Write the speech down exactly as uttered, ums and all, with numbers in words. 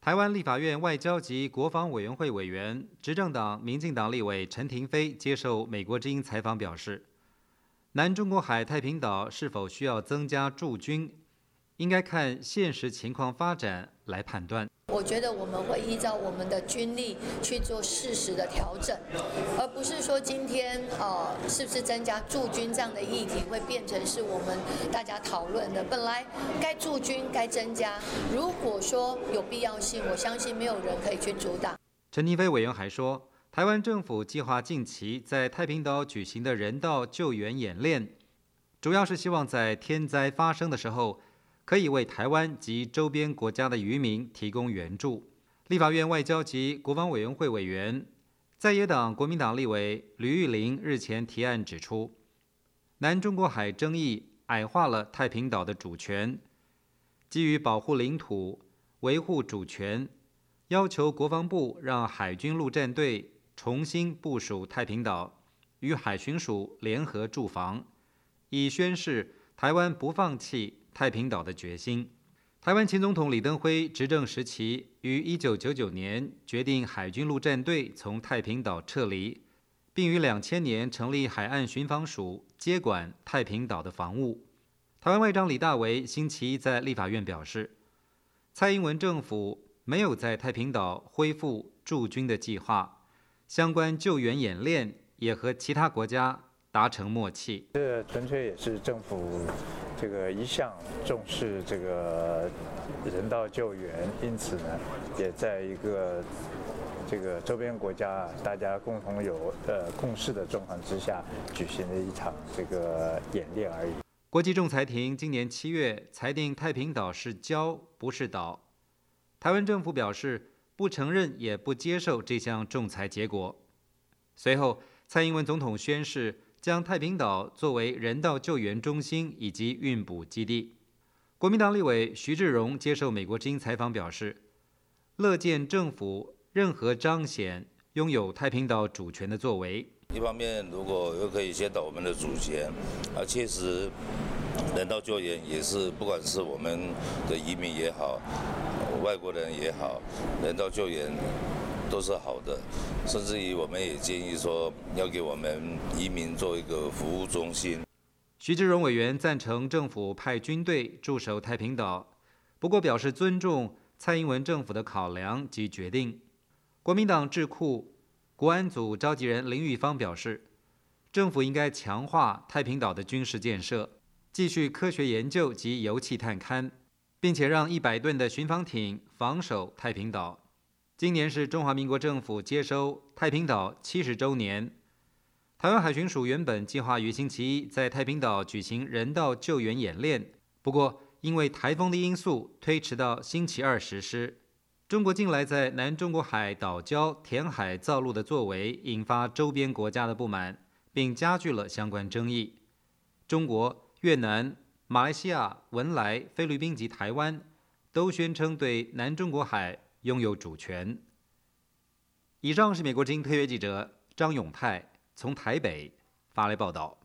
台湾立法院外交及国防委员会委员、执政党民进党立委陈亭妃接受美国之音采访表示，南中国海太平岛是否需要增加驻军，应该看现实情况发展来判断。 我觉得我们会依照我们的军力去做适时的调整，而不是说今天呃是不是增加驻军这样的议题会变成是我们大家讨论的。本来该驻军该增加，如果说有必要性，我相信没有人可以去阻挡。 陈亭妃委员还说，台湾政府计划近期在太平岛举行的人道救援演练，主要是希望在天灾发生的时候，可以为台湾及周边国家的渔民提供援助。立法院外交及国防委员会委员、在野党国民党立委吕玉玲日前提案指出，南中国海争议矮化了太平岛的主权，基于保护领土、维护主权，要求国防部让海军陆战队重新部署太平岛，与海巡署联合驻防，以宣示台湾不放弃太平岛的决心。台湾前总统李登辉执政时期于一九九九年决定海军陆战队从太平岛撤离，并于两千年成立海岸巡防署，接管太平岛的防务。台湾外长李大为星期一在立法院表示，蔡英文政府没有在太平岛恢复驻军的计划，相关救援演练也和其他国家达成默契。 这纯粹也是政府这个一向重视这个人道救援，因此呢，也在一个这个周边国家大家共同有呃共识的状况之下举行的一场这个演练而已。 国际仲裁庭今年七月裁定太平岛是礁不是岛，台湾政府表示不承认也不接受这项仲裁结果。随后，蔡英文总统宣示将太平岛作为人道救援中心以及运补基地。国民党立委徐志荣接受美国之音采访表示，乐见政府任何彰显拥有太平岛主权的作为。 一方面，如果又可以先到我们的主权，啊，确实人道救援也是，不管是我们的移民也好，外国人也好，人道救援都是好的，甚至于我们也建议说，要给我们移民做一个服务中心。 徐志荣委员赞成政府派军队驻守太平岛，不过表示尊重蔡英文政府的考量及决定。国民党智库国安组召集人林玉芳表示，政府应该强化太平岛的军事建设，继续科学研究及油气探勘，并且让一百吨的巡防艇防守太平岛。今年是中华民国政府接收太平岛七十周年，台湾海巡署原本计划于星期一在太平岛举行人道救援演练，不过因为台风的因素推迟到星期二实施。中国近来在南中国海岛礁填海造陆的作为，引发周边国家的不满，并加剧了相关争议。中国、越南、马来西亚、文莱、菲律宾及台湾都宣称对南中国海拥有主权。以上是美国之音特约记者张永泰从台北发来报道。